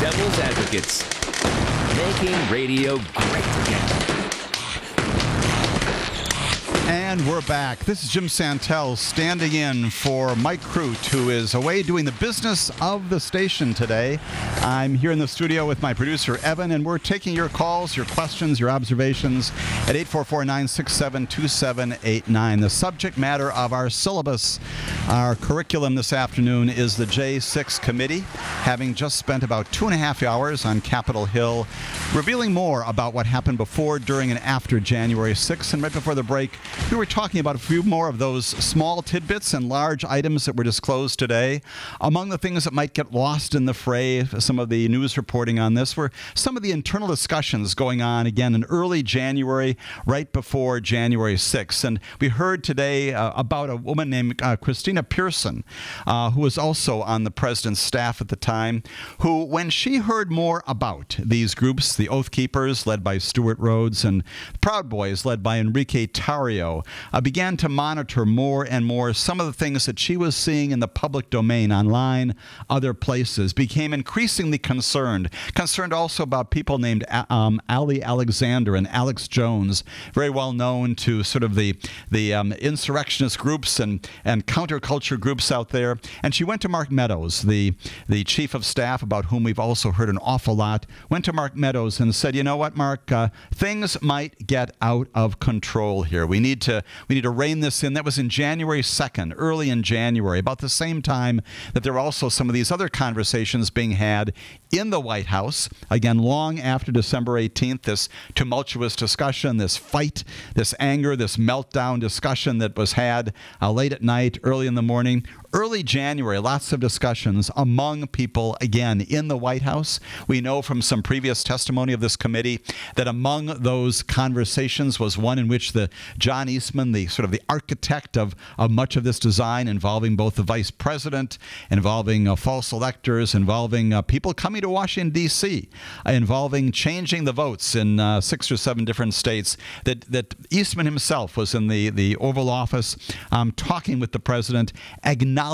Devil's Advocates, making radio great again. And we're back. This is Jim Santel standing in for Mike Crute, who is away doing the business of the station today. I'm here in the studio with my producer, Evan, and we're taking your calls, your questions, your observations at 844-967-2789. The subject matter of our syllabus, our curriculum this afternoon is the J6 Committee, having just spent about 2.5 hours on Capitol Hill, revealing more about what happened before, during, and after January 6th. And right before the break, we were talking about a few more of those small tidbits and large items that were disclosed today. Among the things that might get lost in the fray, some of the news reporting on this, were some of the internal discussions going on, again, in early January, right before January 6th. And we heard today about a woman named Christina Pearson, who was also on the president's staff at the time, who, when she heard more about these groups, the Oath Keepers, led by Stuart Rhodes, and Proud Boys, led by Enrique Tarrio, began to monitor more and more some of the things that she was seeing in the public domain, online, other places, became increasingly concerned also about people named Ali Alexander and Alex Jones, very well known to sort of the insurrectionist groups and counterculture groups out there. And she went to Mark Meadows, the chief of staff, about whom we've also heard an awful lot, went to Mark Meadows and said, you know what, Mark, things might get out of control here. We need to rein this in. That was in January 2nd, early in January, about the same time that there were also some of these other conversations being had in the White House, again, long after December 18th, this tumultuous discussion, this fight, this anger, this meltdown discussion that was had late at night, early in the morning. Early January, lots of discussions among people, again, in the White House. We know from some previous testimony of this committee that among those conversations was one in which John Eastman, the sort of the architect of much of this design, involving both the vice president, involving false electors, involving people coming to Washington, D.C., involving changing the votes in 6 or 7 different states, that Eastman himself was in the Oval Office talking with the president, acknowledging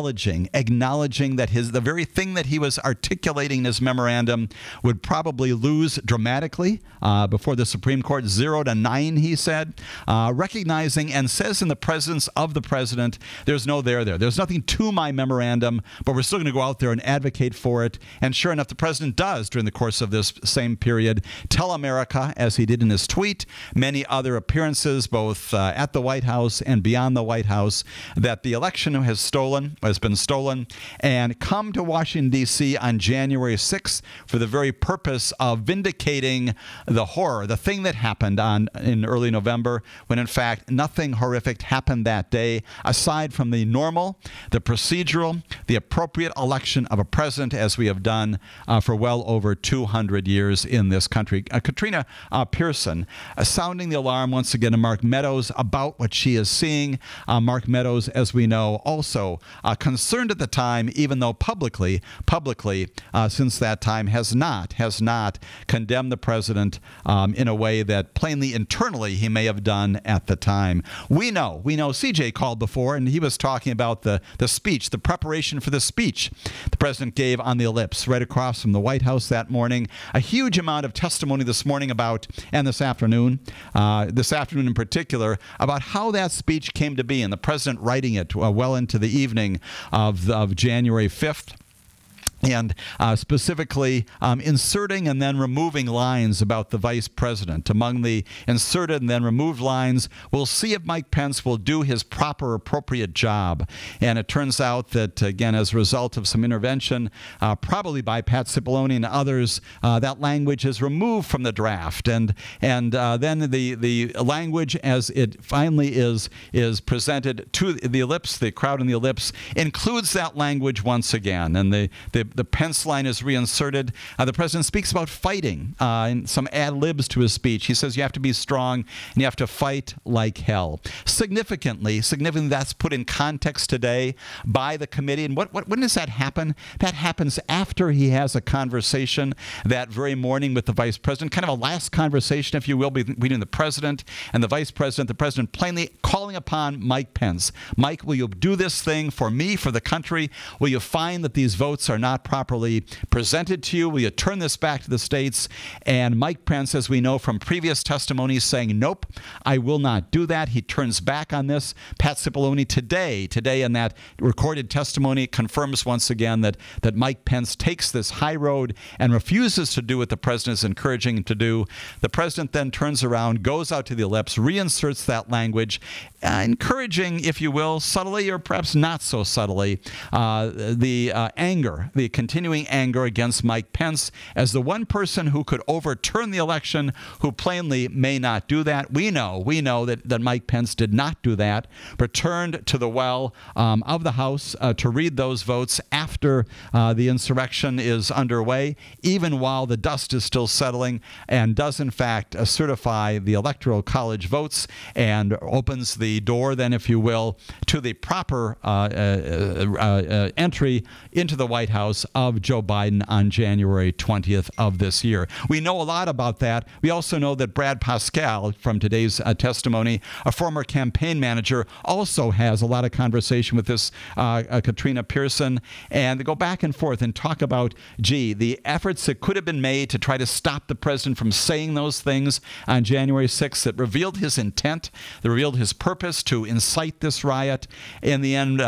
that the very thing that he was articulating in his memorandum would probably lose dramatically before the Supreme Court, 0-9, he said, recognizing and says in the presence of the president, there's no there. There's nothing to my memorandum, but we're still going to go out there and advocate for it. And sure enough, the president does, during the course of this same period, tell America, as he did in his tweet, many other appearances, both at the White House and beyond the White House, that the election has been stolen, and come to Washington, D.C. on January 6th for the very purpose of vindicating the horror, the thing that happened in early November, when in fact nothing horrific happened that day, aside from the normal, the procedural, the appropriate election of a president, as we have done for well over 200 years in this country. Katrina Pearson sounding the alarm once again to Mark Meadows about what she is seeing. Mark Meadows, as we know, also concerned at the time, even though publicly, since that time has not condemned the president in a way that plainly internally he may have done at the time. We know CJ called before, and he was talking about the speech, the preparation for the speech the president gave on the ellipse right across from the White House that morning. A huge amount of testimony this morning and this afternoon in particular, about how that speech came to be, and the president writing it well into the evening of January 5th. And specifically inserting and then removing lines about the vice president. Among the inserted and then removed lines, we'll see if Mike Pence will do his proper, appropriate job. And it turns out that, again, as a result of some intervention, probably by Pat Cipollone and others, that language is removed from the draft. And then the language, as it finally is presented to the ellipse, the crowd in the ellipse, includes that language once again. And the Pence line is reinserted. The president speaks about fighting and some ad-libs to his speech. He says you have to be strong and you have to fight like hell. Significantly, that's put in context today by the committee. And when does that happen? That happens after he has a conversation that very morning with the vice president, kind of a last conversation, if you will, between the president and the vice president. The president plainly calling upon Mike Pence. Mike, will you do this thing for me, for the country? Will you find that these votes are not not properly presented to you? Will you turn this back to the states? And Mike Pence, as we know from previous testimonies, saying, nope, I will not do that. He turns back on this. Pat Cipollone today in that recorded testimony confirms once again that Mike Pence takes this high road and refuses to do what the president is encouraging him to do. The president then turns around, goes out to the ellipse, reinserts that language, encouraging, if you will, subtly or perhaps not so subtly, the continuing anger against Mike Pence as the one person who could overturn the election, who plainly may not do that. We know that Mike Pence did not do that, returned to the well of the House to read those votes after the insurrection is underway, even while the dust is still settling, and does in fact certify the Electoral College votes and opens the door then, if you will, to the proper entry into the White House of Joe Biden on January 20th of this year. We know a lot about that. We also know that Brad Pascal, from today's testimony, a former campaign manager, also has a lot of conversation with this Katrina Pearson, and they go back and forth and talk about, the efforts that could have been made to try to stop the president from saying those things on January 6th that revealed his intent, that revealed his purpose to incite this riot. In the end,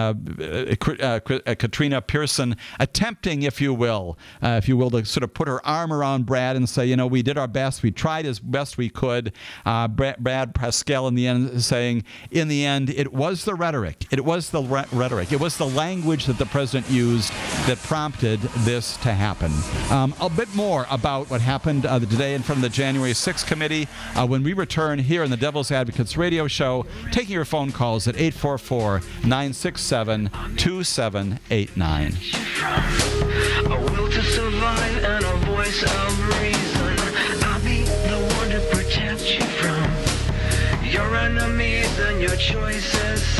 Katrina Pearson attempting, if you will, to sort of put her arm around Brad and say, we did our best, we tried as best we could. Brad Pascal in the end saying, in the end, it was the rhetoric. It was the rhetoric. It was the language that the president used that prompted this to happen. A bit more about what happened today in front of the January 6th committee when we return here in the Devil's Advocates radio show, taking your phone calls at 844-967-2789. A will to survive and a voice of reason. I'll be the one to protect you from your enemies and your choices.